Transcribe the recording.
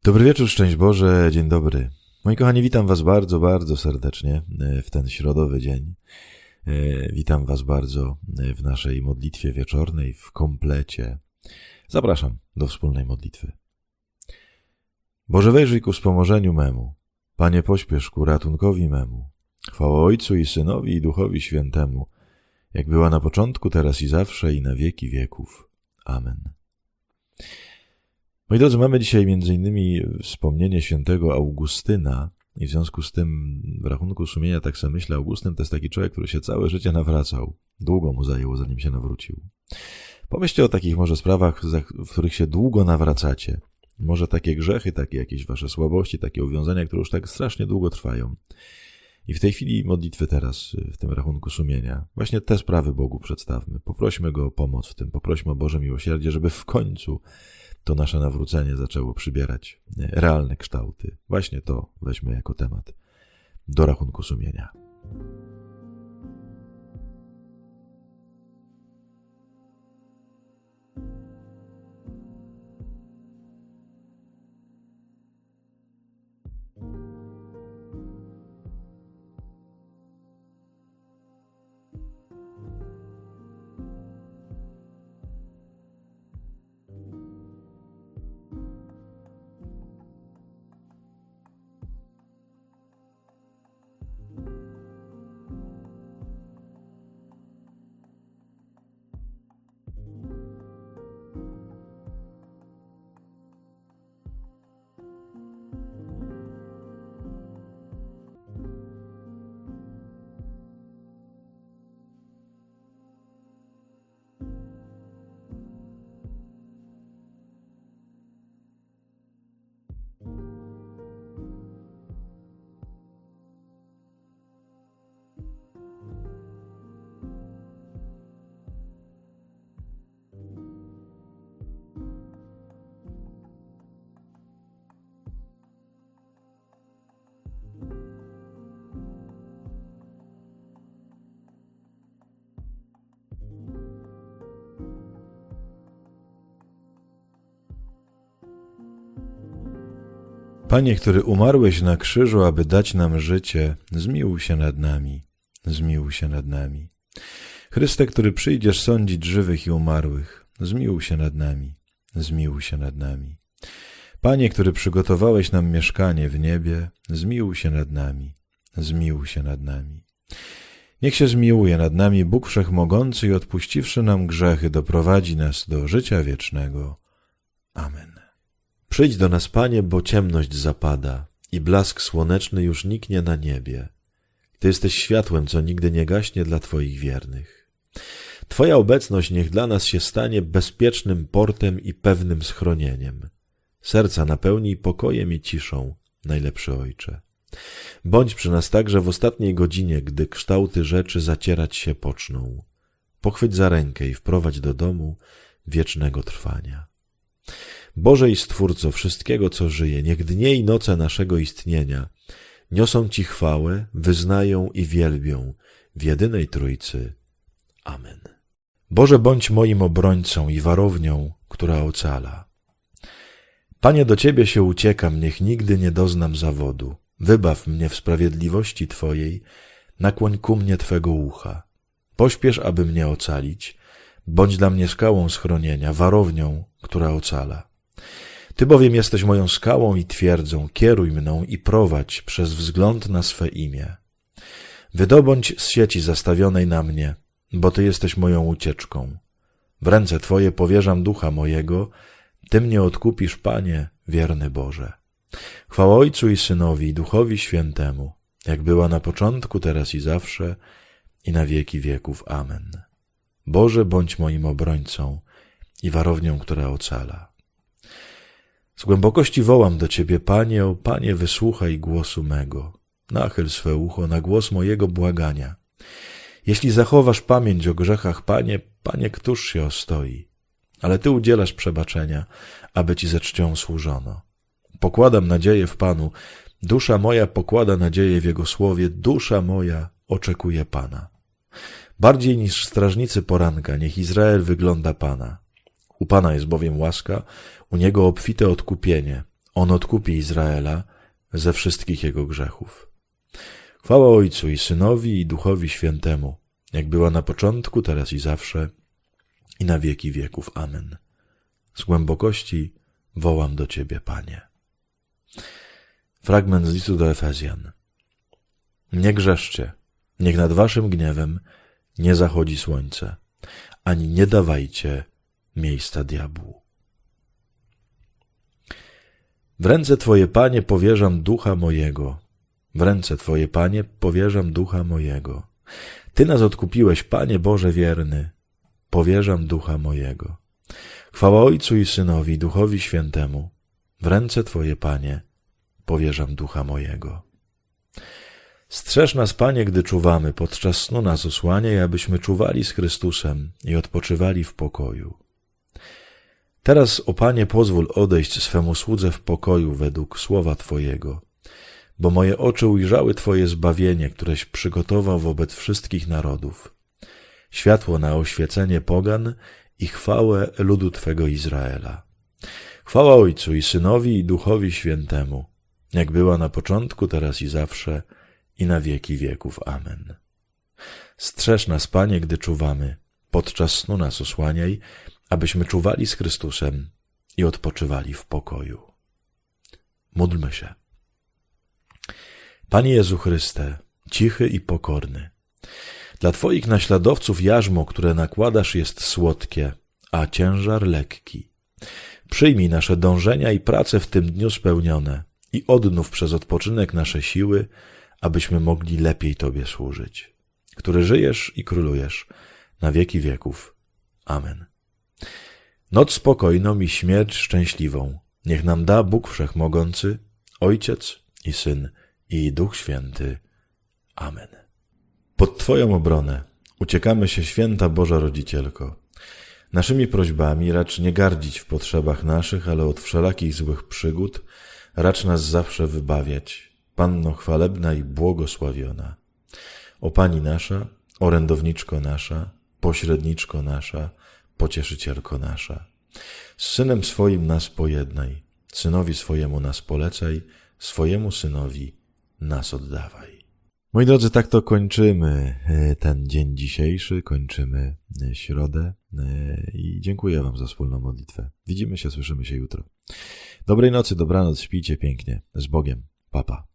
Dobry wieczór, szczęść Boże, dzień dobry. Moi kochani, witam was bardzo, bardzo serdecznie w ten środowy dzień. Witam was bardzo w naszej modlitwie wieczornej, w komplecie. Zapraszam do wspólnej modlitwy. Boże, wejrzyj ku wspomożeniu memu. Panie, pośpiesz ku ratunkowi memu. Chwała Ojcu i Synowi i Duchowi Świętemu, jak była na początku, teraz i zawsze, i na wieki wieków. Amen. Moi drodzy, mamy dzisiaj m.in. wspomnienie świętego Augustyna i w związku z tym w rachunku sumienia, tak sobie myślę, Augustyn to jest taki człowiek, który się całe życie nawracał. Długo mu zajęło, zanim się nawrócił. Pomyślcie o takich może sprawach, w których się długo nawracacie. Może takie grzechy, takie jakieś wasze słabości, takie uwiązania, które już tak strasznie długo trwają. I w tej chwili modlitwy teraz, w tym rachunku sumienia, właśnie te sprawy Bogu przedstawmy. Poprośmy Go o pomoc w tym, poprośmy o Boże miłosierdzie, żeby w końcu to nasze nawrócenie zaczęło przybierać realne kształty. Właśnie to weźmy jako temat do rachunku sumienia. Panie, który umarłeś na krzyżu, aby dać nam życie, zmiłuj się nad nami, zmiłuj się nad nami. Chryste, który przyjdziesz sądzić żywych i umarłych, zmiłuj się nad nami, zmiłuj się nad nami. Panie, który przygotowałeś nam mieszkanie w niebie, zmiłuj się nad nami, zmiłuj się nad nami. Niech się zmiłuje nad nami Bóg Wszechmogący i odpuściwszy nam grzechy, doprowadzi nas do życia wiecznego. Amen. Przyjdź do nas, Panie, bo ciemność zapada i blask słoneczny już niknie na niebie. Ty jesteś światłem, co nigdy nie gaśnie dla Twoich wiernych. Twoja obecność niech dla nas się stanie bezpiecznym portem i pewnym schronieniem. Serca napełnij pokojem i ciszą, najlepszy Ojcze. Bądź przy nas także w ostatniej godzinie, gdy kształty rzeczy zacierać się poczną. Pochwyć za rękę i wprowadź do domu wiecznego trwania. Boże i Stwórco wszystkiego, co żyje, niech dnie i noce naszego istnienia niosą Ci chwałę, wyznają i wielbią w jedynej Trójcy. Amen. Boże, bądź moim obrońcą i warownią, która ocala. Panie, do Ciebie się uciekam, niech nigdy nie doznam zawodu. Wybaw mnie w sprawiedliwości Twojej, nakłoń ku mnie Twego ucha. Pośpiesz, aby mnie ocalić, bądź dla mnie skałą schronienia, warownią, która ocala. Ty bowiem jesteś moją skałą i twierdzą, kieruj mną i prowadź przez wzgląd na swe imię. Wydobądź z sieci zastawionej na mnie, bo Ty jesteś moją ucieczką. W ręce Twoje powierzam ducha mojego, Ty mnie odkupisz, Panie, wierny Boże. Chwała Ojcu i Synowi i Duchowi Świętemu, jak była na początku, teraz i zawsze, i na wieki wieków. Amen. Boże, bądź moim obrońcą i warownią, która ocala. Z głębokości wołam do Ciebie, Panie, o Panie, wysłuchaj głosu mego. Nachyl swe ucho na głos mojego błagania. Jeśli zachowasz pamięć o grzechach, Panie, któż się ostoi? Ale Ty udzielasz przebaczenia, aby Ci ze czcią służono. Pokładam nadzieję w Panu. Dusza moja pokłada nadzieję w Jego słowie. Dusza moja oczekuje Pana. Bardziej niż strażnicy poranka, niech Izrael wygląda Pana. U Pana jest bowiem łaska, u Niego obfite odkupienie, On odkupi Izraela ze wszystkich jego grzechów. Chwała Ojcu i Synowi i Duchowi Świętemu, jak była na początku, teraz i zawsze, i na wieki wieków. Amen. Z głębokości wołam do Ciebie, Panie. Fragment z listu do Efezjan. Nie grzeszcie, niech nad waszym gniewem nie zachodzi słońce, ani nie dawajcie miejsca diabłu. W ręce Twoje, Panie, powierzam ducha mojego. W ręce Twoje, Panie, powierzam ducha mojego. Ty nas odkupiłeś, Panie Boże wierny. Powierzam ducha mojego. Chwała Ojcu i Synowi, i Duchowi Świętemu. W ręce Twoje, Panie, powierzam ducha mojego. Strzeż nas, Panie, gdy czuwamy, podczas snu nas osłaniaj, abyśmy czuwali z Chrystusem i odpoczywali w pokoju. Teraz, o Panie, pozwól odejść swemu słudze w pokoju według słowa Twojego, bo moje oczy ujrzały Twoje zbawienie, któreś przygotował wobec wszystkich narodów, światło na oświecenie pogan i chwałę ludu Twego Izraela. Chwała Ojcu i Synowi i Duchowi Świętemu, jak była na początku, teraz i zawsze, i na wieki wieków. Amen. Strzeż nas, Panie, gdy czuwamy, podczas snu nas osłaniaj, abyśmy czuwali z Chrystusem i odpoczywali w pokoju. Módlmy się. Panie Jezu Chryste, cichy i pokorny, dla Twoich naśladowców jarzmo, które nakładasz, jest słodkie, a ciężar lekki. Przyjmij nasze dążenia i prace w tym dniu spełnione i odnów przez odpoczynek nasze siły, abyśmy mogli lepiej Tobie służyć, który żyjesz i królujesz na wieki wieków. Amen. Noc spokojną i śmierć szczęśliwą niech nam da Bóg Wszechmogący, Ojciec i Syn i Duch Święty. Amen. Pod Twoją obronę uciekamy się, święta Boża Rodzicielko. Naszymi prośbami racz nie gardzić w potrzebach naszych, ale od wszelakich złych przygód racz nas zawsze wybawiać. Panno chwalebna i błogosławiona. O Pani nasza, orędowniczko nasza, pośredniczko nasza, pocieszycielko nasza. Z Synem swoim nas pojednaj, Synowi swojemu nas polecaj, swojemu Synowi nas oddawaj. Moi drodzy, tak to kończymy ten dzień dzisiejszy, kończymy środę i dziękuję Wam za wspólną modlitwę. Widzimy się, słyszymy się jutro. Dobrej nocy, dobranoc, śpijcie pięknie. Z Bogiem. Pa, pa.